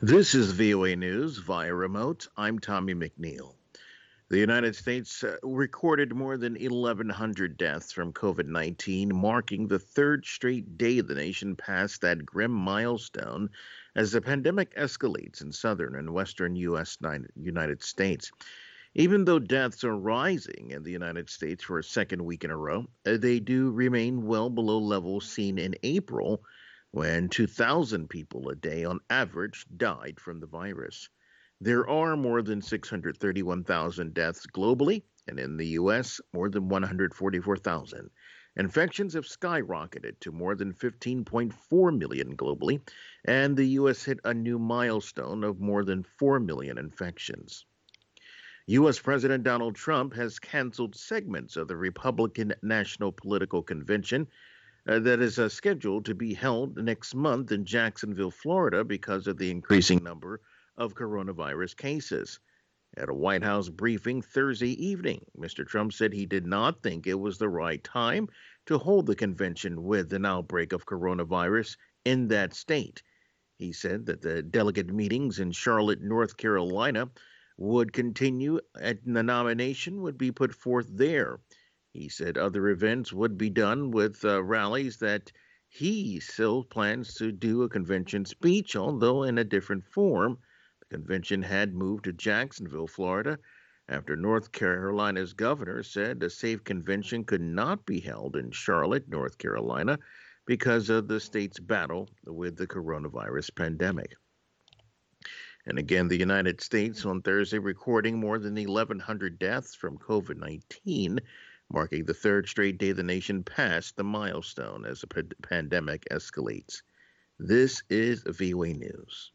This is VOA News via remote. I'm Tommy McNeil. The United States recorded more than 1,100 deaths from COVID 19, marking the third straight day the nation passed that grim milestone as the pandemic escalates in southern and western United States. Even though deaths are rising in the United States for a second week in a row, they do remain well below levels seen in April when 2,000 people a day on average died from the virus. There are more than 631,000 deaths globally, and in the U.S., more than 144,000. Infections have skyrocketed to more than 15.4 million globally, and the U.S. hit a new milestone of more than 4 million infections. U.S. President Donald Trump has canceled segments of the Republican National Political Convention that is scheduled to be held next month in Jacksonville, Florida, because of the increasing number of coronavirus cases. At a White House briefing Thursday evening, Mr. Trump said he did not think it was the right time to hold the convention with an outbreak of coronavirus in that state. He said that the delegate meetings in Charlotte, North Carolina, would continue and the nomination would be put forth there. He said other events would be done with rallies that he still plans to do a convention speech, although in a different form. The convention had moved to Jacksonville, Florida, after North Carolina's governor said a safe convention could not be held in Charlotte, North Carolina, because of the state's battle with the coronavirus pandemic. And again, the United States on Thursday recording more than 1,100 deaths from COVID 19, marking the third straight day the nation passed the milestone as the pandemic escalates. This is VOA News.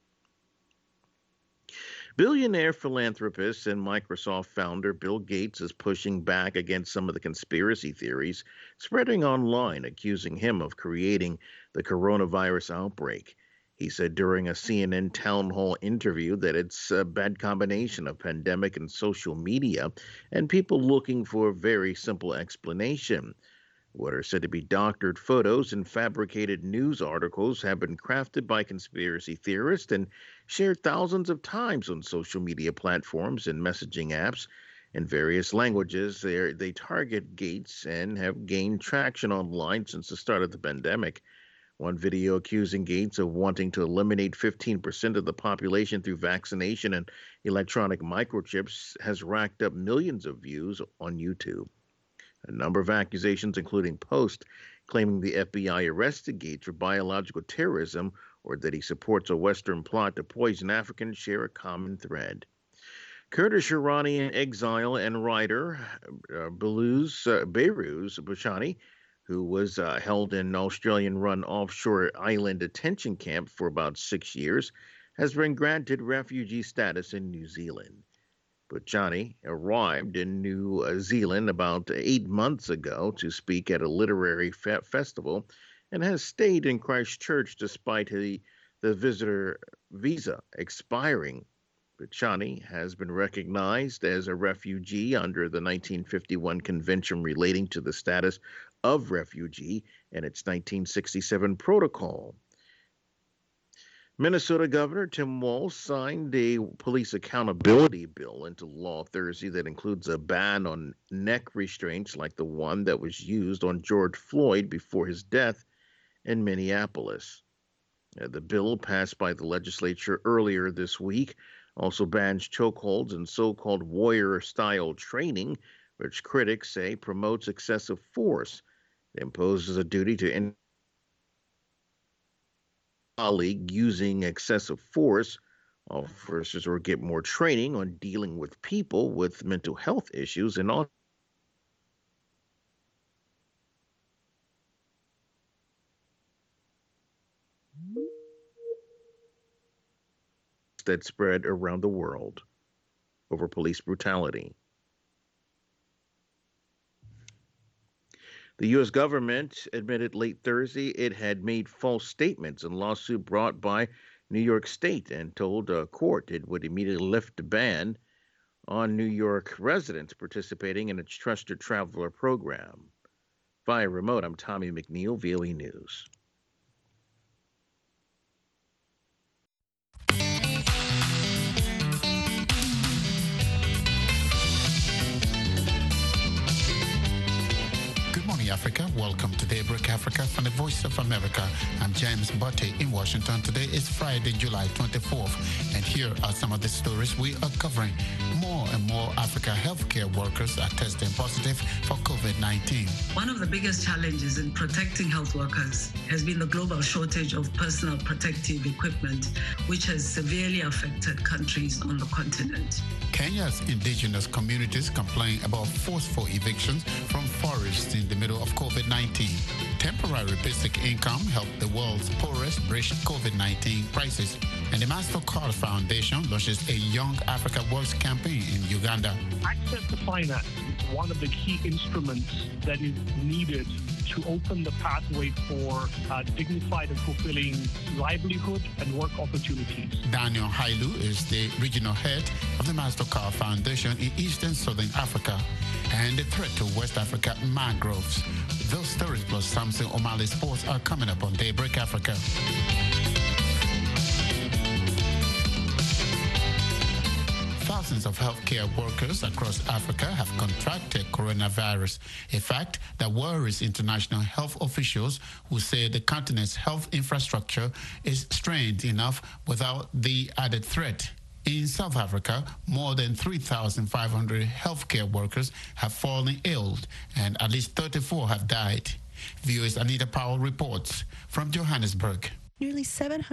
Billionaire philanthropist and Microsoft founder Bill Gates is pushing back against some of the conspiracy theories spreading online, accusing him of creating the coronavirus outbreak. He said during a CNN town hall interview that it's a bad combination of pandemic and social media and people looking for a very simple explanation. What are said to be doctored photos and fabricated news articles have been crafted by conspiracy theorists and shared thousands of times on social media platforms and messaging apps in various languages. They target Gates and have gained traction online since the start of the pandemic. One video accusing Gates of wanting to eliminate 15% of the population through vaccination and electronic microchips has racked up millions of views on YouTube. A number of accusations, including posts claiming the FBI arrested Gates for biological terrorism or that he supports a Western plot to poison Africans, share a common thread. Kurdish Iranian exile and writer Behrouz Boochani, who was held in an Australian-run offshore island detention camp for about 6 years, has been granted refugee status in New Zealand. Boochani arrived in New Zealand about 8 months ago to speak at a literary festival and has stayed in Christchurch despite the visitor visa expiring. Boochani has been recognized as a refugee under the 1951 Convention relating to the status of refugee and its 1967 protocol. Minnesota Governor Tim Walz signed a police accountability bill into law Thursday that includes a ban on neck restraints like the one that was used on George Floyd before his death in Minneapolis. The bill passed by the legislature earlier this week also bans chokeholds and so-called warrior-style training, which critics say promotes excessive force. It imposes a duty to any colleague using excessive force, officers or get more training on dealing with people with mental health issues and all that spread around the world over police brutality. The U.S. government admitted late Thursday it had made false statements in a lawsuit brought by New York State and told a court it would immediately lift the ban on New York residents participating in its Trusted Traveler program. Via remote, I'm Tommy McNeil, VOA News. Welcome to Daybreak Africa from the Voice of America. I'm James Botte in Washington. Today is Friday, July 24th, and here are some of the stories we are covering. More and more Africa healthcare workers are testing positive for COVID-19. One of the biggest challenges in protecting health workers has been the global shortage of personal protective equipment, which has severely affected countries on the continent. Kenya's indigenous communities complain about forceful evictions from forests in the middle of COVID-19. Temporary basic income helped the world's poorest bridge COVID-19 crisis. And the MasterCard Foundation launches a Young Africa Works campaign in Uganda. Access to finance is one of the key instruments that is needed to open the pathway for dignified and fulfilling livelihood and work opportunities. Daniel Hailu is the regional head of the MasterCard Foundation in Eastern Southern Africa and the threat to West Africa mangroves. Those stories plus Samson O'Malley Sports are coming up on Daybreak Africa. Thousands of healthcare workers across Africa have contracted coronavirus, a fact that worries international health officials who say the continent's health infrastructure is strained enough without the added threat. In South Africa, more than 3,500 healthcare workers have fallen ill and at least 34 have died. VOA's Anita Powell reports from Johannesburg. Nearly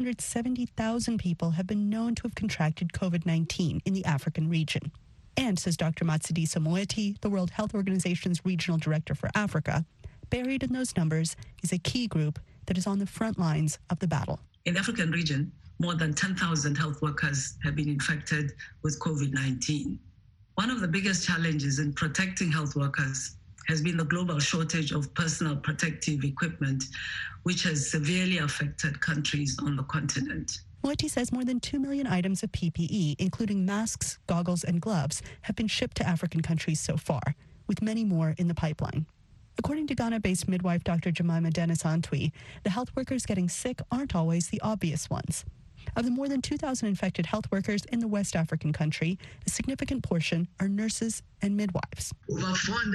770,000 people have been known to have contracted COVID-19 in the African region. And, says Dr. Matshidiso Moeti, the World Health Organization's Regional Director for Africa, buried in those numbers is a key group that is on the front lines of the battle. In the African region, more than 10,000 health workers have been infected with COVID-19. One of the biggest challenges in protecting health workers has been the global shortage of personal protective equipment, which has severely affected countries on the continent. Moeti says more than 2 million items of PPE, including masks, goggles, and gloves, have been shipped to African countries so far, with many more in the pipeline. According to Ghana-based midwife Dr. Jemima Dennis Antwi, the health workers getting sick aren't always the obvious ones. Of the more than 2,000 infected health workers in the West African country, a significant portion are nurses and midwives. Over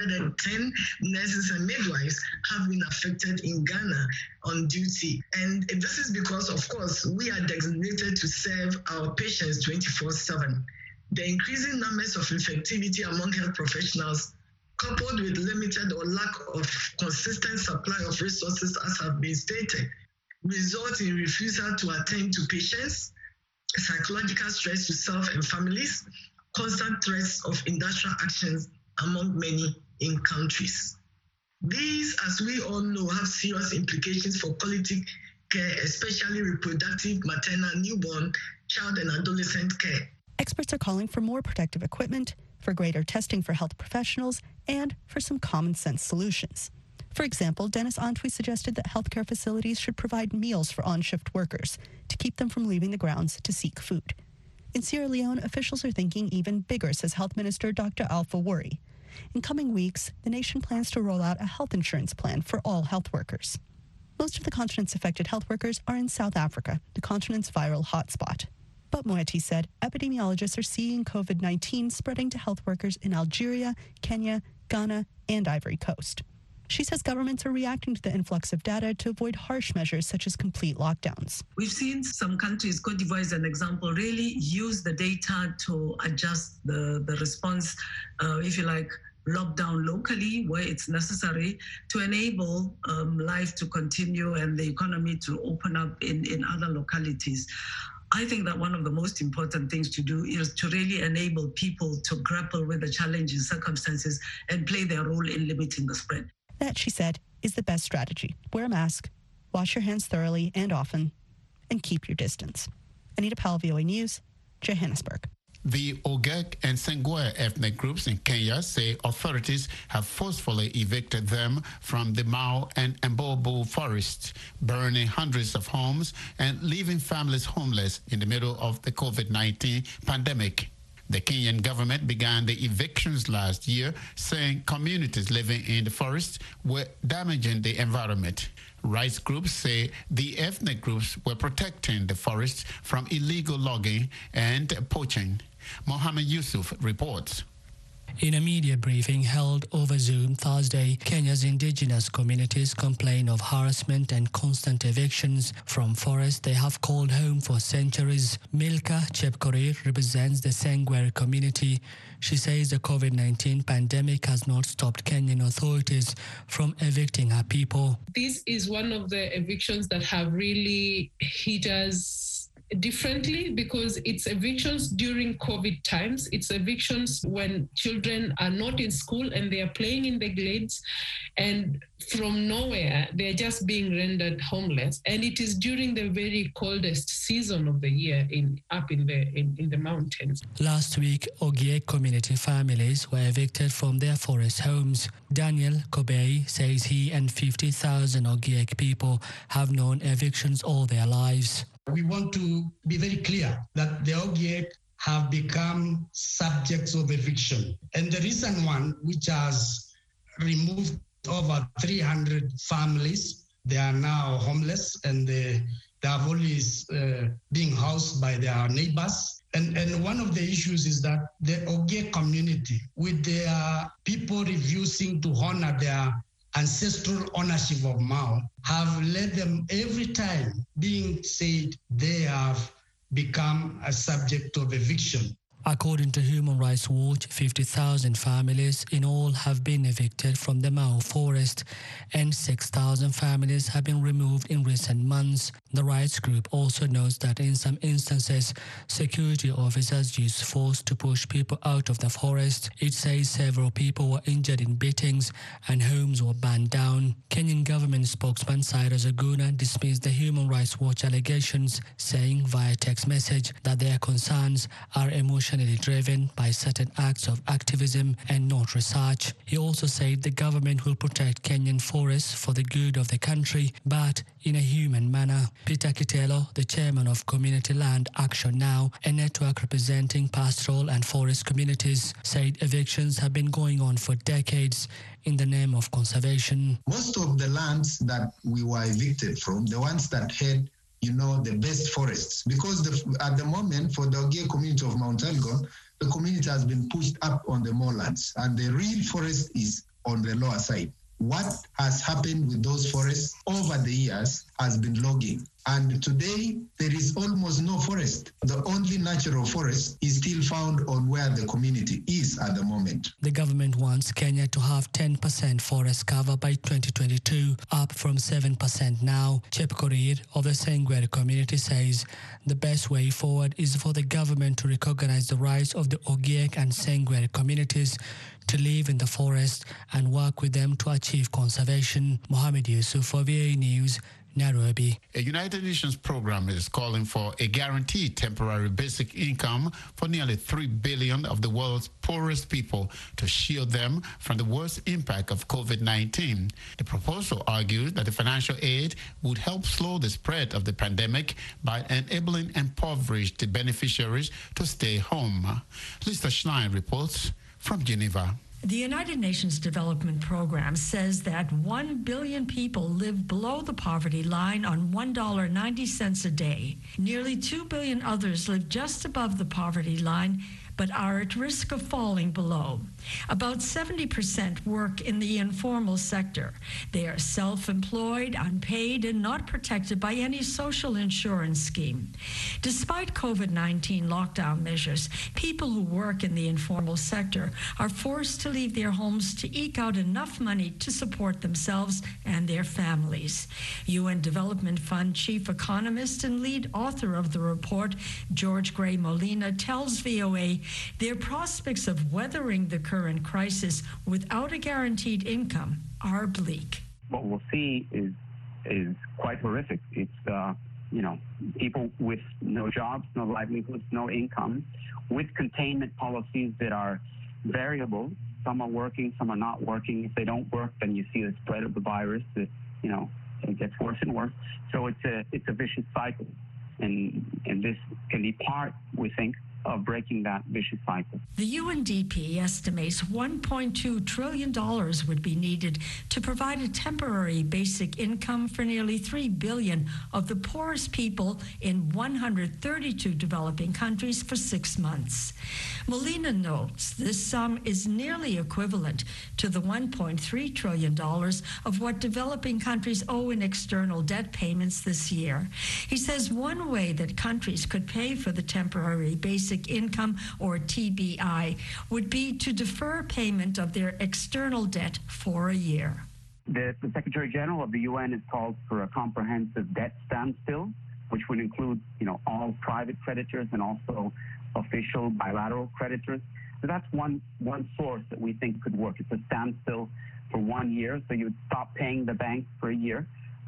410 nurses and midwives have been affected in Ghana on duty. And this is because, of course, we are designated to serve our patients 24/7. The increasing numbers of infectivity among health professionals, coupled with limited or lack of consistent supply of resources, as have been stated, result in refusal to attend to patients, psychological stress to self and families, constant threats of industrial actions among many in countries. These, as we all know, have serious implications for quality care, especially reproductive, maternal, newborn, child and adolescent care. Experts are calling for more protective equipment, for greater testing for health professionals, and for some common sense solutions. For example, Dennis Antwi suggested that healthcare facilities should provide meals for on-shift workers to keep them from leaving the grounds to seek food. In Sierra Leone, officials are thinking even bigger, says Health Minister Dr. Alpha Worry. In coming weeks, the nation plans to roll out a health insurance plan for all health workers. Most of the continent's affected health workers are in South Africa, the continent's viral hotspot. But Moeti said epidemiologists are seeing COVID-19 spreading to health workers in Algeria, Kenya, Ghana, and Ivory Coast. She says governments are reacting to the influx of data to avoid harsh measures such as complete lockdowns. We've seen some countries, Cote d'Ivoire is an example, really use the data to adjust the response, if you like, lockdown locally where it's necessary to enable life to continue and the economy to open up in other localities. I think that one of the most important things to do is to really enable people to grapple with the challenging circumstances and play their role in limiting the spread. That, she said, is the best strategy. Wear a mask, wash your hands thoroughly and often, and keep your distance. Anita Powell, VOA News, Johannesburg. The Ogek and Sengwe ethnic groups in Kenya say authorities have forcefully evicted them from the Mau and Mbobo forests, burning hundreds of homes and leaving families homeless in the middle of the COVID-19 pandemic. The Kenyan government began the evictions last year, saying communities living in the forest were damaging the environment. Rights groups say the ethnic groups were protecting the forests from illegal logging and poaching. Mohammed Yusuf reports. In a media briefing held over Zoom Thursday, Kenya's indigenous communities complain of harassment and constant evictions from forests they have called home for centuries. Milka Chepkorir represents the Sengwer community. She says the COVID-19 pandemic has not stopped Kenyan authorities from evicting her people. This is one of the evictions that have really hit us differently because it's evictions during COVID times. It's evictions when children are not in school and they are playing in the glades, and from nowhere they're just being rendered homeless. And it is during the very coldest season of the year up in the mountains. Last week, Ogiek community families were evicted from their forest homes. Daniel Kobei says he and 50,000 Ogiek people have known evictions all their lives. We want to be very clear that the Ogiek have become subjects of eviction. And the recent one, which has removed over 300 families, they are now homeless and they have always being housed by their neighbors. And one of the issues is that the Ogiek community, with their people refusing to honor their ancestral ownership of Mao, have led them every time being said they have become a subject of eviction. According to Human Rights Watch, 50,000 families in all have been evicted from the Mao forest and 6,000 families have been removed in recent months. The rights group also notes that in some instances, security officers used force to push people out of the forest. It says several people were injured in beatings and homes were burned down. Kenyan government spokesman Cyrus Oguna dismissed the Human Rights Watch allegations, saying via text message that their concerns are emotionally driven by certain acts of activism and not research. He also said the government will protect Kenyan forests for the good of the country, but in a human manner. Peter Kitelo, the chairman of Community Land Action Now, a network representing pastoral and forest communities, said evictions have been going on for decades in the name of conservation. Most of the lands that we were evicted from, the ones that had the best forests, because at the moment for the Ogiek community of Mount Elgon, the community has been pushed up on the moorlands and the real forest is on the lower side. What has happened with those forests over the years has been logging. And today, there is almost no forest. The only natural forest is still found on where the community is at the moment. The government wants Kenya to have 10% forest cover by 2022, up from 7% now. Chepkorir of the Sengwer community says the best way forward is for the government to recognize the rights of the Ogiek and Sengwer communities to live in the forest and work with them to achieve conservation. Mohamed Yusuf for VOA News, Nairobi. A United Nations program is calling for a guaranteed temporary basic income for nearly 3 billion of the world's poorest people to shield them from the worst impact of COVID-19. The proposal argues that the financial aid would help slow the spread of the pandemic by enabling impoverished beneficiaries to stay home. Lisa Schlein reports from Geneva. The United Nations Development Program says that 1 billion people live below the poverty line on $1.90 a day. Nearly 2 billion others live just above the poverty line, but are at risk of falling below. About 70% work in the informal sector. They are self-employed, unpaid, and not protected by any social insurance scheme. Despite COVID-19 lockdown measures, people who work in the informal sector are forced to leave their homes to eke out enough money to support themselves and their families. UN Development Fund chief economist and lead author of the report, George Gray Molina, tells VOA their prospects of weathering the current crisis without a guaranteed income are bleak. What we'll see is quite horrific. It's people with no jobs, no livelihoods, no income, with containment policies that are variable. Some are working, some are not working. If they don't work, then you see the spread of the virus. That it gets worse and worse. So it's a vicious cycle, and this can be part, we think, of breaking that vicious cycle. The UNDP estimates $1.2 trillion would be needed to provide a temporary basic income for nearly 3 billion of the poorest people in 132 developing countries for 6 months. Molina notes this sum is nearly equivalent to the $1.3 trillion of what developing countries owe in external debt payments this year. He says one way that countries could pay for the temporary basic income, or TBI, would be to defer payment of their external debt for a year. The Secretary General of the UN has called for a comprehensive debt standstill, which would include, all private creditors and also official bilateral creditors. So that's one source that we think could work. It's a standstill for 1 year, so you would stop paying the banks for a year,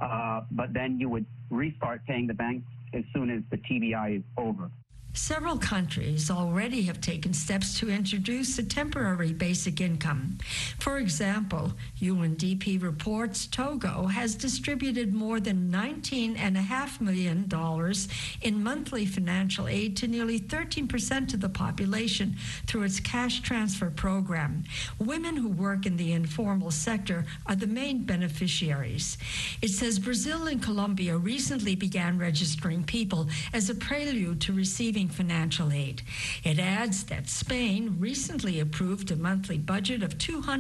but then you would restart paying the banks as soon as the TBI is over. Several countries already have taken steps to introduce a temporary basic income. For example, UNDP reports Togo has distributed more than $19.5 million in monthly financial aid to nearly 13% of the population through its cash transfer program. Women who work in the informal sector are the main beneficiaries. It says Brazil and Colombia recently began registering people as a prelude to receiving financial aid. It adds that Spain recently approved a monthly budget of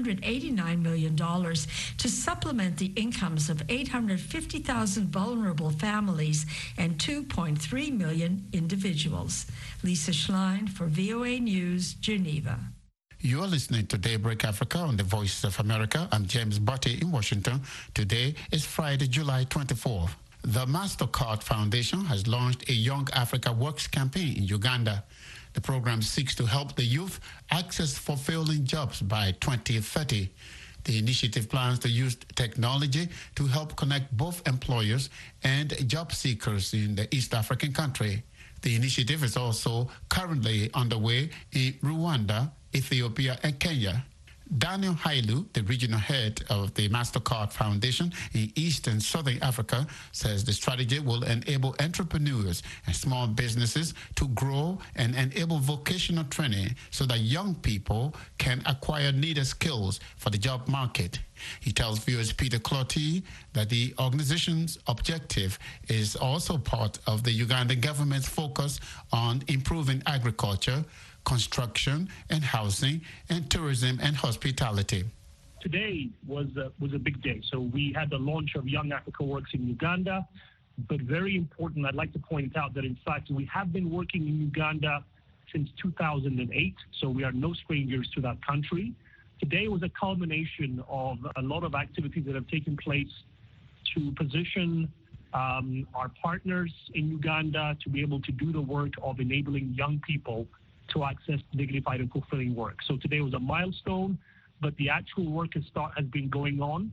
$289 million to supplement the incomes of 850,000 vulnerable families and 2.3 million individuals. Lisa Schlein for VOA News, Geneva. You are listening to Daybreak Africa on the Voice of America. I'm James Botti in Washington. Today is Friday, July 24th. The MasterCard Foundation has launched a Young Africa Works campaign in Uganda. The program seeks to help the youth access fulfilling jobs by 2030. The initiative plans to use technology to help connect both employers and job seekers in the East African country. The initiative is also currently underway in Rwanda, Ethiopia, and Kenya. Daniel Hailu, the regional head of the MasterCard Foundation in East and Southern Africa, says the strategy will enable entrepreneurs and small businesses to grow and enable vocational training so that young people can acquire needed skills for the job market. He tells viewers Peter Clotty that the organization's objective is also part of the Ugandan government's focus on improving agriculture, construction and housing, and tourism and hospitality. Today was a big day. So we had the launch of Young Africa Works in Uganda, but very important, I'd like to point out that in fact we have been working in Uganda since 2008, so we are no strangers to that country. Today was a culmination of a lot of activities that have taken place to position our partners in Uganda to be able to do the work of enabling young people to access dignified and fulfilling work. So today was a milestone, but the actual work has been going on.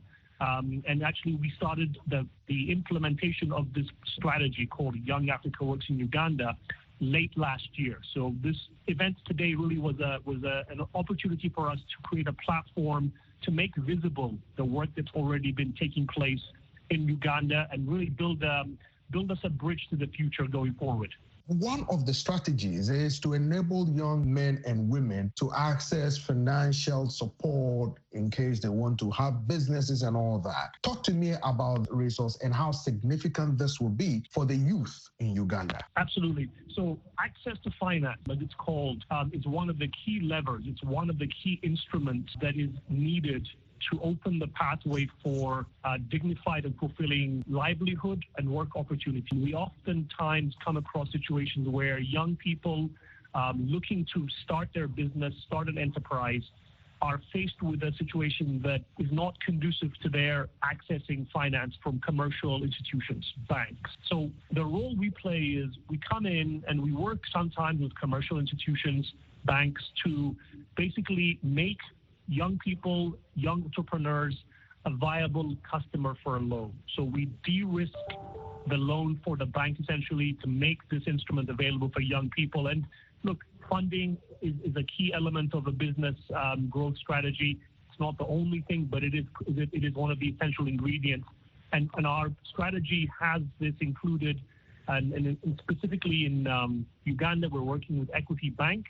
And actually, we started the implementation of this strategy called Young Africa Works in Uganda late last year. So this event today really was an opportunity for us to create a platform to make visible the work that's already been taking place in Uganda and really build us a bridge to the future going forward. One of the strategies is to enable young men and women to access financial support in case they want to have businesses and all that. Talk to me about the resource and how significant this will be for the youth in Uganda. Absolutely. So access to finance, as it's called, is one of the key levers. It's one of the key instruments that is needed to open the pathway for dignified and fulfilling livelihood and work opportunity. We oftentimes come across situations where young people looking to start their business, start an enterprise, are faced with a situation that is not conducive to their accessing finance from commercial institutions, banks. So the role we play is we come in and we work sometimes with commercial institutions, banks, to basically make young people, young entrepreneurs, a viable customer for a loan. So we de-risk the loan for the bank essentially to make this instrument available for young people. And look, funding is a key element of a business growth strategy. It's not the only thing, but it is one of the essential ingredients. And our strategy has this included And specifically in Uganda, we're working with Equity Bank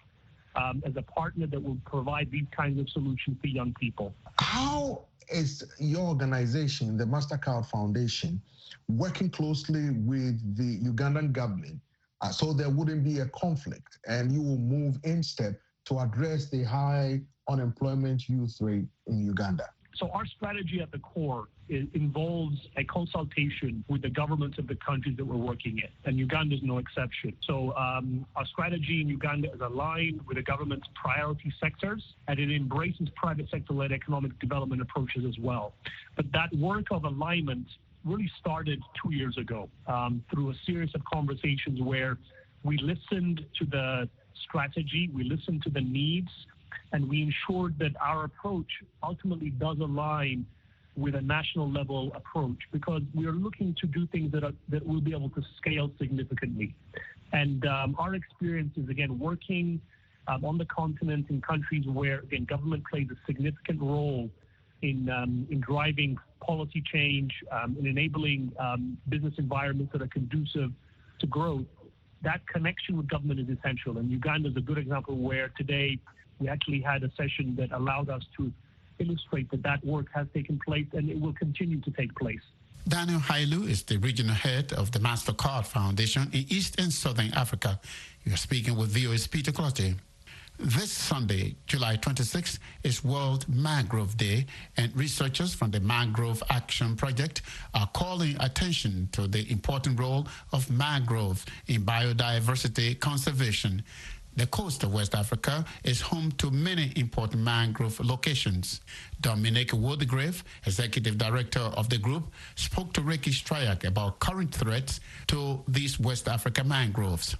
as a partner that will provide these kinds of solutions to young people. How is your organization, the MasterCard Foundation, working closely with the Ugandan government so there wouldn't be a conflict and you will move in step to address the high unemployment youth rate in Uganda? So our strategy at the core involves a consultation with the governments of the countries that we're working in, and Uganda is no exception. So our strategy in Uganda is aligned with the government's priority sectors, and it embraces private sector-led economic development approaches as well. But that work of alignment really started 2 years ago through a series of conversations where we listened to the strategy, we listened to the needs, and we ensured that our approach ultimately does align with a national level approach, because we are looking to do things that will be able to scale significantly. And our experience is, again, working on the continent in countries where, again, government plays a significant role in driving policy change, in enabling business environments that are conducive to growth. That connection with government is essential. And Uganda is a good example where today we actually had a session that allowed us to illustrate that work has taken place and it will continue to take place. Daniel Hailu is the regional head of the MasterCard Foundation in East and Southern Africa. You're speaking with VOA's Peter Clottey. This Sunday, July 26th, is World Mangrove Day, and researchers from the Mangrove Action Project are calling attention to the important role of mangrove in biodiversity conservation. The coast of West Africa is home to many important mangrove locations. Dominic Woodgrave, Executive Director of the group, spoke to Ricky Strayak about current threats to these West Africa mangroves.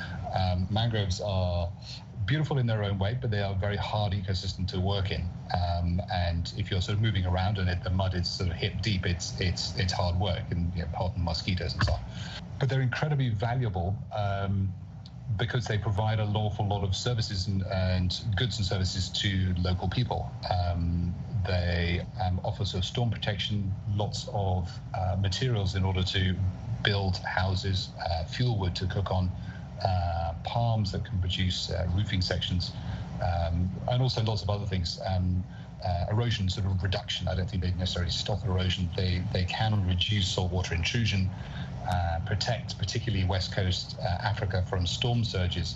Mangroves are beautiful in their own way, but they are a very hard ecosystem to work in. And if you're sort of moving around and the mud is sort of hip deep, it's hard work, and pardon mosquitoes and so on. But they're incredibly valuable because they provide an awful lot of services and goods and services to local people. They offer sort of storm protection, lots of materials in order to build houses, fuel wood to cook on, palms that can produce roofing sections, and also lots of other things. Erosion sort of reduction. I don't think they necessarily stop erosion. They can reduce saltwater intrusion, protect particularly West Coast Africa from storm surges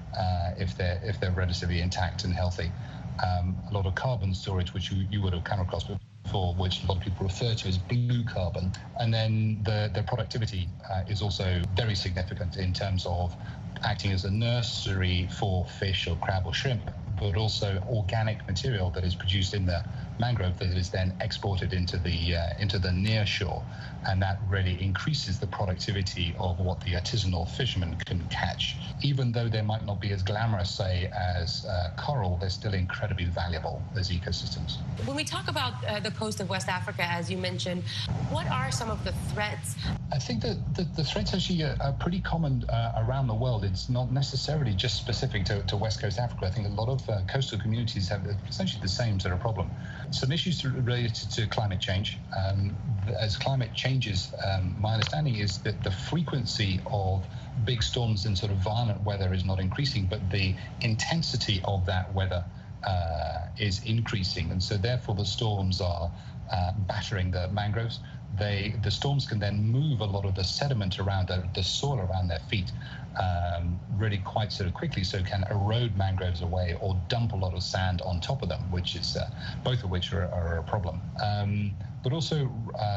if they're relatively intact and healthy. A lot of carbon storage, which you would have come across before, which a lot of people refer to as blue carbon. And then the productivity is also very significant in terms of acting as a nursery for fish or crab or shrimp, but also organic material that is produced in the mangrove that is then exported into the near shore, and that really increases the productivity of what the artisanal fishermen can catch. Even though they might not be as glamorous, say, as coral, they're still incredibly valuable as ecosystems. When we talk about the coast of West Africa, as you mentioned, what are some of the threats? I think that the threats actually are pretty common around the world. It's not necessarily just specific to West Coast Africa. I think a lot of coastal communities have essentially the same sort of problem. Some issues related to climate change. As climate changes, my understanding is that the frequency of big storms and sort of violent weather is not increasing, but the intensity of that weather is increasing. And so therefore the storms are battering the mangroves. The storms can then move a lot of the sediment around the soil around their feet really quite sort of quickly, so can erode mangroves away or dump a lot of sand on top of them, which is both of which are a problem. But also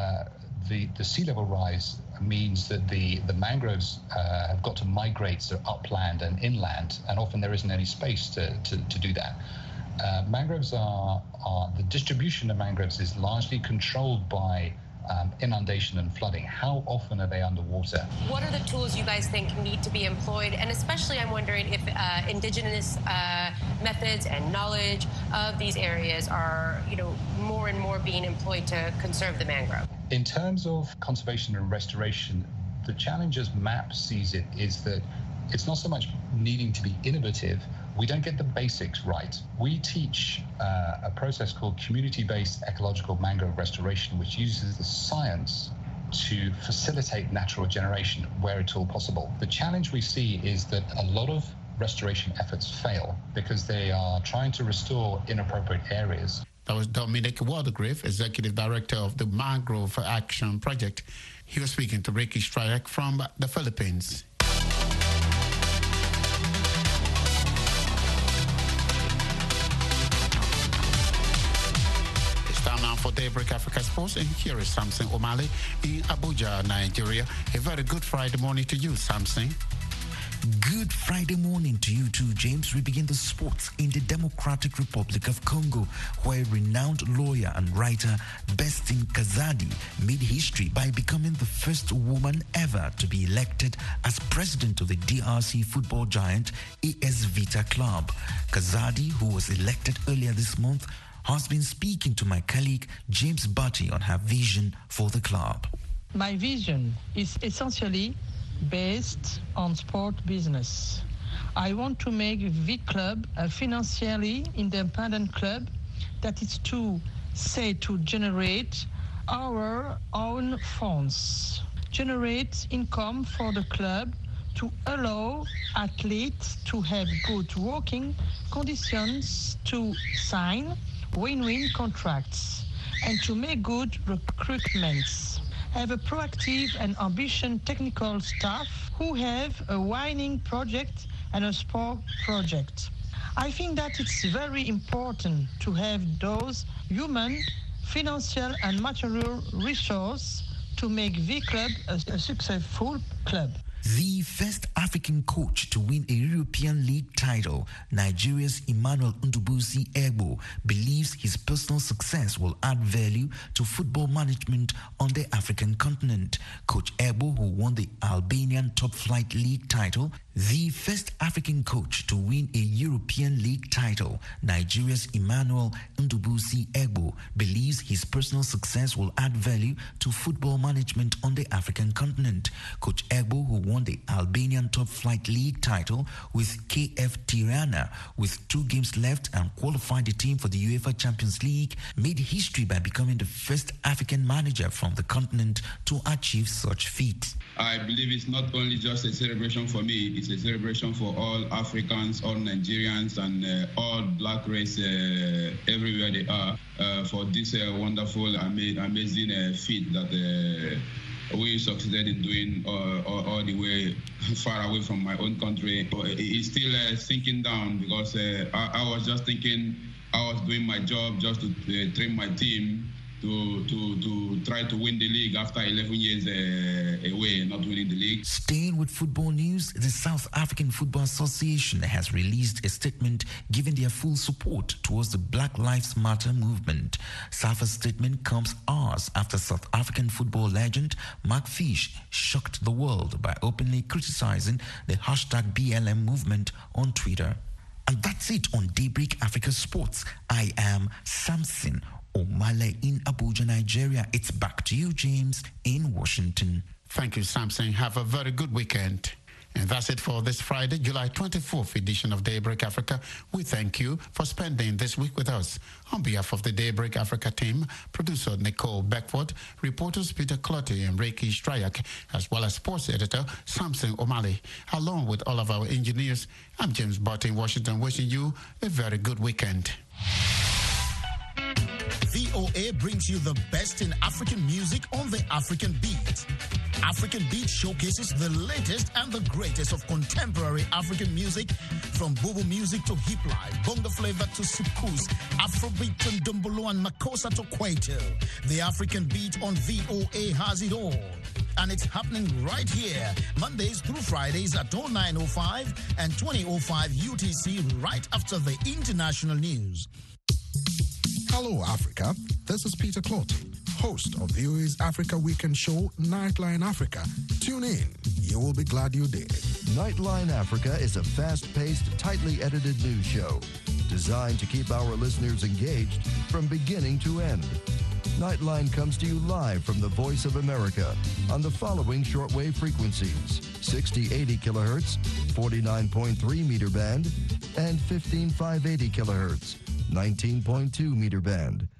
the sea level rise means that the mangroves have got to migrate sort of upland and inland, and often there isn't any space to do that. Mangroves are the distribution of mangroves is largely controlled by inundation and flooding. How often are they underwater? What are the tools you guys think need to be employed? And especially I'm wondering if indigenous methods and knowledge of these areas are, more and more being employed to conserve the mangrove. In terms of conservation and restoration, the challenge as MAP sees it is that it's not so much needing to be innovative. We don't get the basics right. We teach a process called community-based ecological mangrove restoration, which uses the science to facilitate natural regeneration where at all possible. The challenge we see is that a lot of restoration efforts fail because they are trying to restore inappropriate areas. That was Dominic Watergrave, Executive Director of the Mangrove Action Project. He was speaking to Ricky Stryak from the Philippines. It's time now for Daybreak Africa Sports, and here is Samson Omale in Abuja, Nigeria. A very good Friday morning to you, Samson. Good Friday morning to you too, James. We begin the sports in the Democratic Republic of Congo, where renowned lawyer and writer Bestine Kazadi made history by becoming the first woman ever to be elected as president of the DRC football giant AS Vita Club. Kazadi, who was elected earlier this month, has been speaking to my colleague James Batty on her vision for the club. My vision is essentially based on sport business. I want to make V Club a financially independent club that is to generate our own funds, generate income for the club, to allow athletes to have good working conditions, to sign win-win contracts, and to make good recruitments. Have a proactive and ambitious technical staff who have a winning project and a sport project. I think that it's very important to have those human, financial and material resources to make V Club a successful club. The first African coach to win a European League title, Nigeria's Emmanuel Ndubuisi Egbo, believes his personal success will add value to football management on the African continent. Coach Egbo, who won the Albanian Top Flight League title, the first African coach to win a European League title, Nigeria's Emmanuel Ndubuisi Egbo, believes his personal success will add value to football management on the African continent. Coach Egbo, who won the Albanian Top Flight League title with KF Tirana with 2 games left and qualified the team for the UEFA Champions League, made history by becoming the first African manager from the continent to achieve such feat. I believe it's not only just a celebration for me, it's a celebration for all Africans, all Nigerians, and all black race everywhere they are for this wonderful, amazing feat that we succeeded in doing all the way far away from my own country. It's still sinking down because I was just thinking I was doing my job just to train my team to try to win the league after 11 years away, not winning the league. Staying with football news, the South African Football Association has released a statement giving their full support towards the Black Lives Matter movement. SAFA's statement comes hours after South African football legend Mark Fish shocked the world by openly criticizing the #BLM movement on Twitter. And that's it on Daybreak Africa Sports. I am Samson Omale in Abuja, Nigeria. It's back to you, James, in Washington. Thank you, Samson. Have a very good weekend. And that's it for this Friday, July 24th edition of Daybreak Africa. We thank you for spending this week with us. On behalf of the Daybreak Africa team, producer Nicole Beckford, reporters Peter Clotty and Ricky Stryak, as well as sports editor Samson Omale, along with all of our engineers, I'm James Barton in Washington, wishing you a very good weekend. VOA brings you the best in African music on the African Beat. African Beat showcases the latest and the greatest of contemporary African music, from Bobo music to hip life, bongo flavor to soukous, Afrobeat and Dumbolo and Makossa to Kwaito. The African Beat on VOA has it all. And it's happening right here, Mondays through Fridays at 09:05 and 20:05 UTC, right after the international news. Hello, Africa. This is Peter Clotty, host of VOA's Africa Weekend show, Nightline Africa. Tune in. You will be glad you did. Nightline Africa is a fast-paced, tightly edited news show designed to keep our listeners engaged from beginning to end. Nightline comes to you live from the Voice of America on the following shortwave frequencies: 6080 kilohertz, 49.3 meter band, and 15580 kilohertz, 19.2 meter band.